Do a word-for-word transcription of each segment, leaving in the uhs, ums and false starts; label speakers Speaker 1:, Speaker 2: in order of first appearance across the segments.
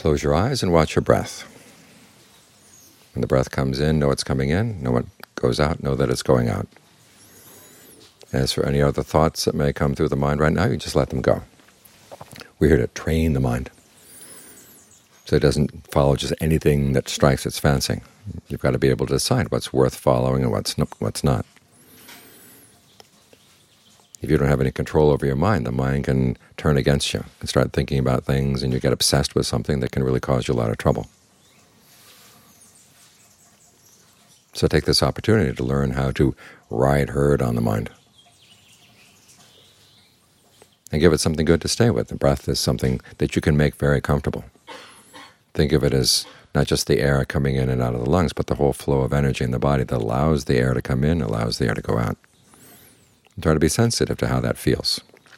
Speaker 1: Close your eyes and watch your breath. When the breath comes in, know it's coming in. Know when it goes out, know that it's going out. As for any other thoughts that may come through the mind right now, you just let them go. We're here to train the mind, so it doesn't follow just anything that strikes its fancy. You've got to be able to decide what's worth following and what's what's not. If you don't have any control over your mind, the mind can turn against you and start thinking about things, and you get obsessed with something that can really cause you a lot of trouble. So take this opportunity to learn how to ride herd on the mind, and give it something good to stay with. The breath is something that you can make very comfortable. Think of it as not just the air coming in and out of the lungs, but the whole flow of energy in the body that allows the air to come in, allows the air to go out. And try to be sensitive to how that feels.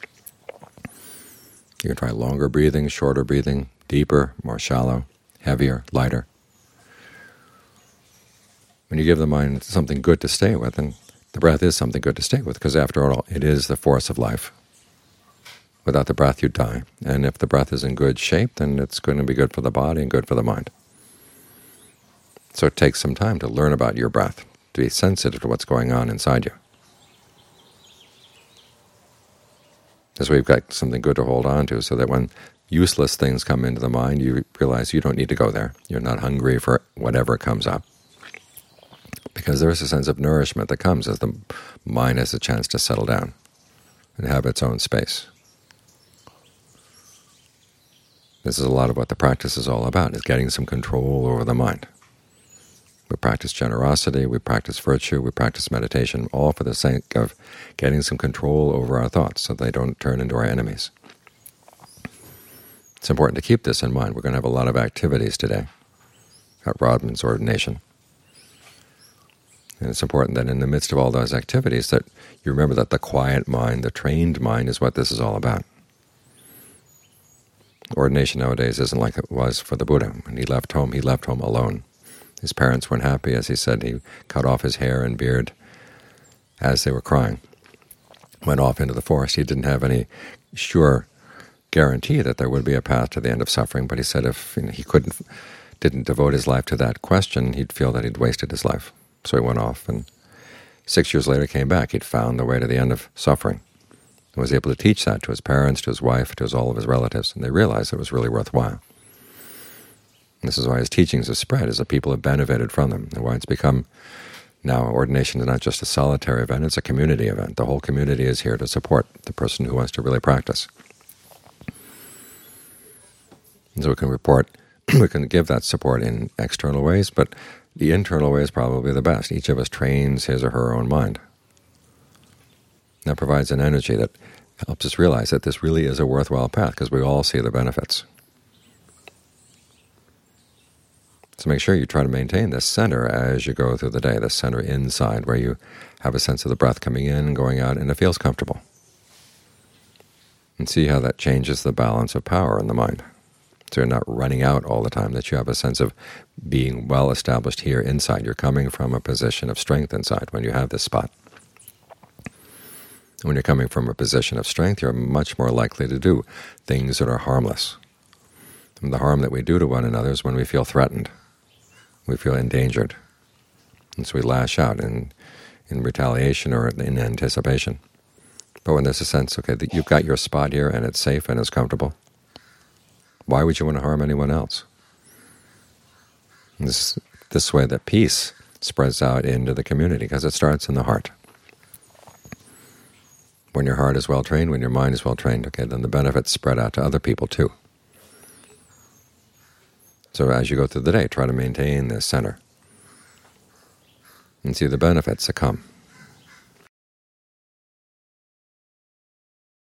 Speaker 1: You can try longer breathing, shorter breathing, deeper, more shallow, heavier, lighter. When you give the mind something good to stay with, and the breath is something good to stay with, because after all, it is the force of life. Without the breath, you die. And if the breath is in good shape, then it's going to be good for the body and good for the mind. So it takes some time to learn about your breath, to be sensitive to what's going on inside you. This way you've got something good to hold on to, so that when useless things come into the mind, you realize you don't need to go there. You're not hungry for whatever comes up, because there is a sense of nourishment that comes as the mind has a chance to settle down and have its own space. This is a lot of what the practice is all about, is getting some control over the mind. We practice generosity, we practice virtue, we practice meditation, all for the sake of getting some control over our thoughts so they don't turn into our enemies. It's important to keep this in mind. We're going to have a lot of activities today at Rodman's ordination. And it's important that in the midst of all those activities that you remember that the quiet mind, the trained mind, is what this is all about. Ordination nowadays isn't like it was for the Buddha. When he left home, he left home alone. His parents weren't happy. As he said, he cut off his hair and beard as they were crying. Went off into the forest. He didn't have any sure guarantee that there would be a path to the end of suffering, but he said if you know, he couldn't, didn't devote his life to that question, he'd feel that he'd wasted his life. So he went off, and six years later came back. He'd found the way to the end of suffering, and was able to teach that to his parents, to his wife, to his, all of his relatives, and they realized it was really worthwhile. This is why his teachings have spread, is that people have benefited from them, and why it's become now ordination is not just a solitary event, it's a community event. The whole community is here to support the person who wants to really practice. And so we can report, we can give that support in external ways, but the internal way is probably the best. Each of us trains his or her own mind. That provides an energy that helps us realize that this really is a worthwhile path, because we all see the benefits. So make sure you try to maintain this center as you go through the day, this center inside, where you have a sense of the breath coming in and going out, and it feels comfortable. And see how that changes the balance of power in the mind. So you're not running out all the time, that you have a sense of being well established here inside. You're coming from a position of strength inside when you have this spot. And when you're coming from a position of strength, you're much more likely to do things that are harmless. And the harm that we do to one another is when we feel threatened. We feel endangered, and so we lash out in, in retaliation or in anticipation. But when there's a sense, okay, that you've got your spot here and it's safe and it's comfortable, why would you want to harm anyone else? And this, this way that peace spreads out into the community, because it starts in the heart. When your heart is well trained, when your mind is well trained, okay, then the benefits spread out to other people too. So as you go through the day, try to maintain this center and see the benefits that come.